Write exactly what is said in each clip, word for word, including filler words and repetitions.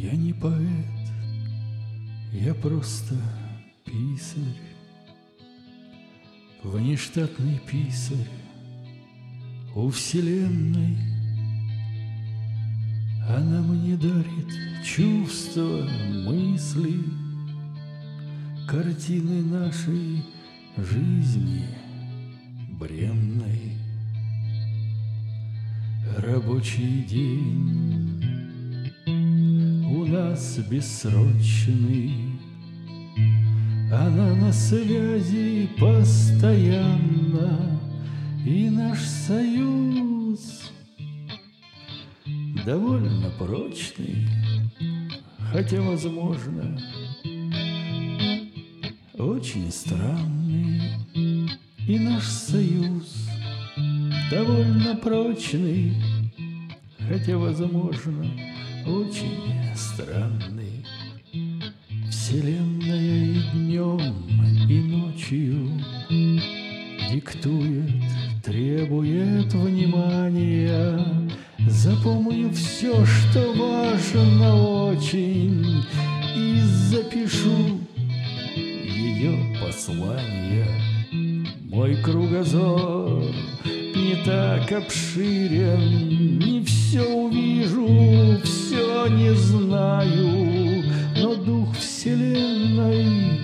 Я не поэт, я просто писарь, внештатный писарь у вселенной. Она мне дарит чувства, мысли, картины нашей жизни бренной. Рабочий день у нас бессрочный, она на связи постоянно, и наш союз довольно прочный, хотя, возможно, очень странный. И наш союз довольно прочный, хотя, возможно, очень странный. Вселенная и днем, и ночью диктует, требует внимания. Запомню все, что важно очень, и запишу ее послание. Мой кругозор не так обширен, не все увижу, все не знаю, но дух вселенной,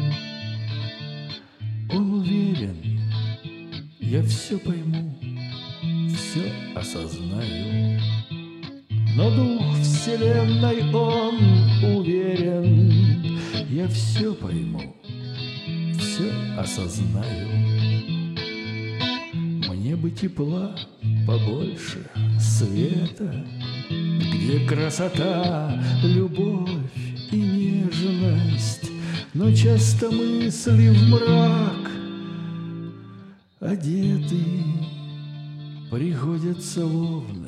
он уверен, я все пойму, все осознаю. Но дух вселенной, он уверен, я все пойму, все осознаю. Мне бы тепла побольше, света, где красота, любовь и нежность, но часто мысли в мрак одеты приходят словно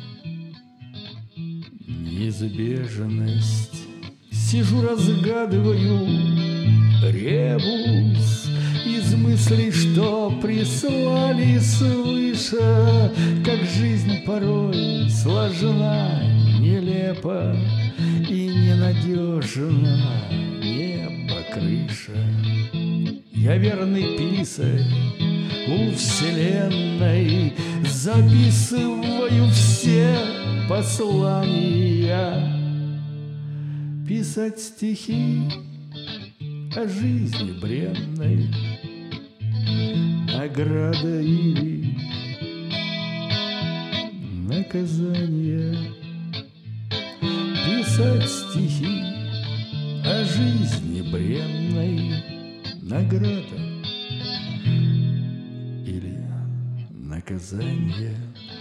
неизбежность. Сижу, разгадываю ребус из мыслей, что прислали свыше, как жизнь порой сложна, нелепа и ненадежна. Небо, крыша. Я верный писарь у вселенной, записываю все послания. Писать стихи о жизни бренной, награда или наказание. Писать стихи о жизни бренной, награда или наказание.